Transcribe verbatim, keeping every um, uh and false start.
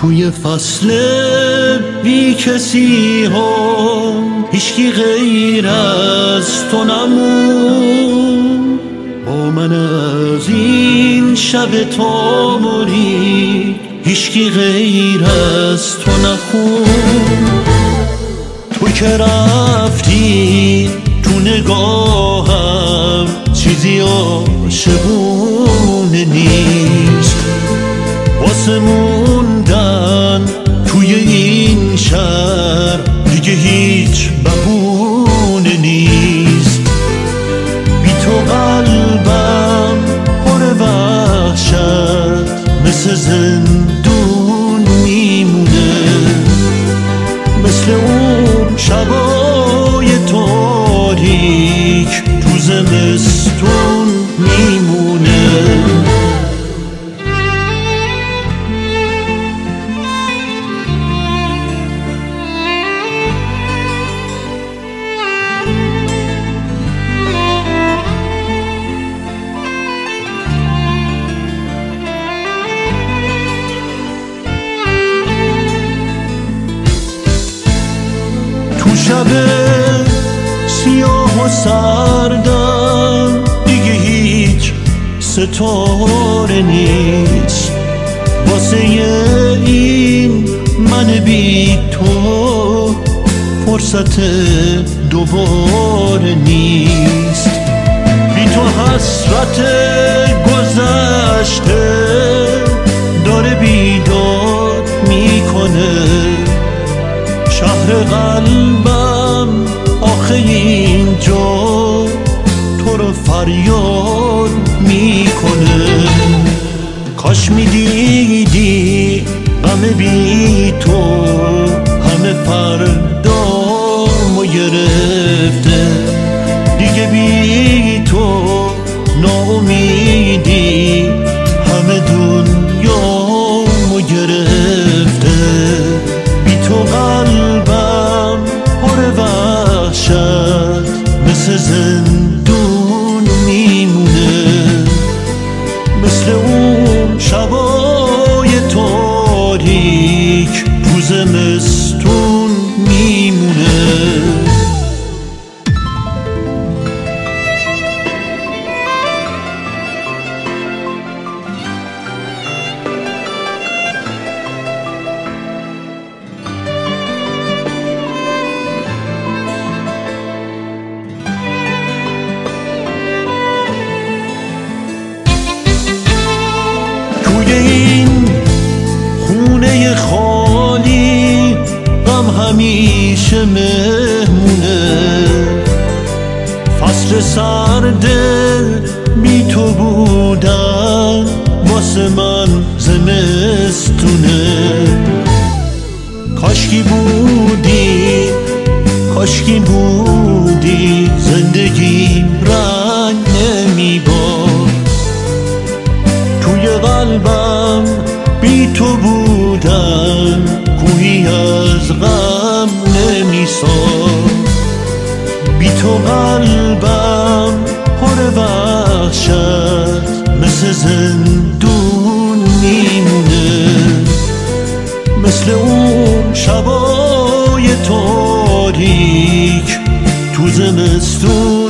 توی فصل بی کسی ها هیچکی غیر از تو نمون. با من از این شب تاریک هیچکی غیر از تو نخون. تو که رفتی تو نگاهم چیزی عاشقونه نیست. واسه موندن توی این شهر دیگه هیچ بهونه نیست. بی تو قلبم پر وحشت مثل زندون میمونه. مثل اون شبای تاریک تو زمستون میمونه. تو شب سیاه و سردم دیگه هیچ ستاره نیست. واسه این من بی تو فرصت دوباره نیست. بی تو حسرت گذشته داره بیداد میکنه. شهر قلبم آخه اینجا تو رو فریاد میکنه. کاش میدیدی غم بی تو همه فردامو گرفته. دیگه بی تو ناامیدی همه دنیامو گرفته. بی تو قلبم پر وحشت مثل زندون میمونه. مثل اون شبای تاریک تو زمستون میمونه. این خونه خالی غم همیشه مهمونه. فصل سرد بی تو بودن واسه من زمستونه. کاشکی بودی کاشکی بودی زندگی رنگ نمیباد. توی قلبم بی تو بودن کوهی از غم نمیساد. بی تو قلبم پر وحشت مثل زندون میمونه. مثل اون شبای تاریک تو زمستون